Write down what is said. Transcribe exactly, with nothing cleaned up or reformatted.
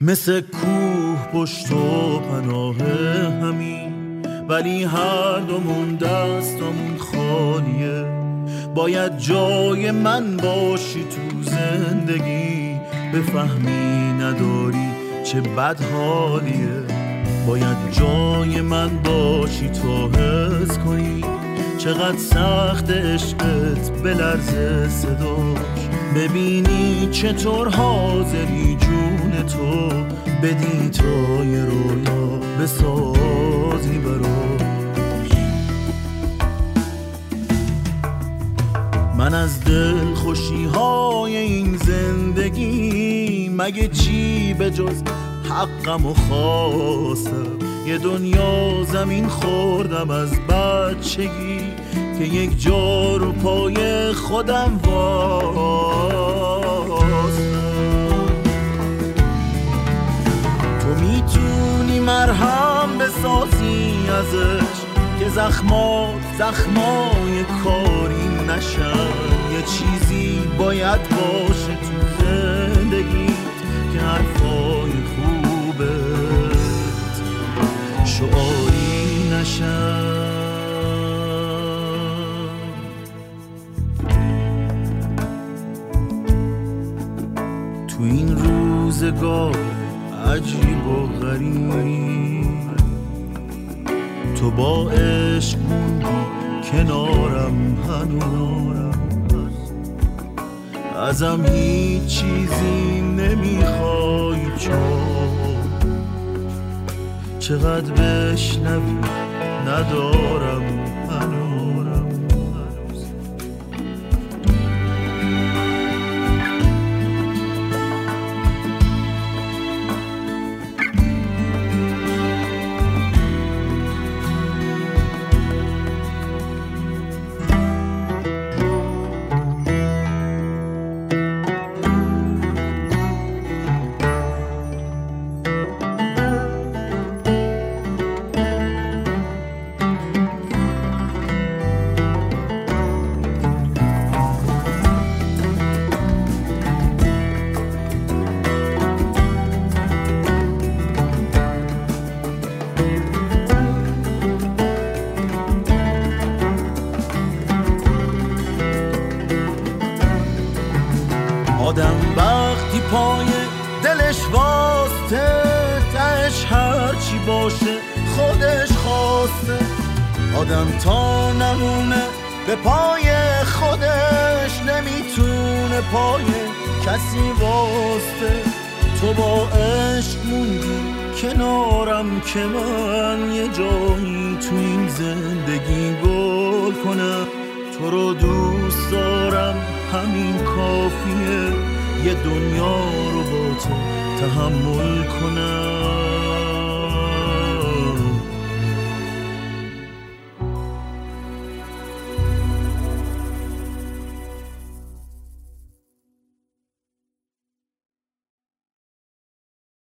مثل کوه پشت و پناه همین، ولی هر دومون دستمون خالیه. باید جای من باشی تو زندگی، بفهمی نداری چه بد حالیه. باید جای من باشی تا حس کنی چقدر سخت عشقت بلرزه صداش. ببینی چطور حاضری جون تو بدی تا یه رویا بسازی براش. من از دل خوشی های این زندگی مگه چی به جز حقم و خواستم. یه دنیا زمین خوردم از بچگی که یک جا رو پای خودم واسم. تو میتونی مرهم بسازی ازش که زخمات زخمای کاری نشن. یه چیزی باید باشه تو زندگیت که حرفای خوبت شعاری نشن. تو این روزگار عجیب و غریب تو با عشق موندی کنارم هنوز. ازم هیچ چیزی نمیخوای چون چقدر بشنوی ندارم هنوز. آدم وقتی پای دلش واسطه تهش هرچی باشه خودش خواسته. آدم تا نمونه به پای خودش نمیتونه پای کسی واسطه. تو با عشق موندی کنارم که من یه جایی تو این زندگی گل کنم. تو رو دوست دارم همین کافیه، یه دنیا رو با تو تحمل کنم.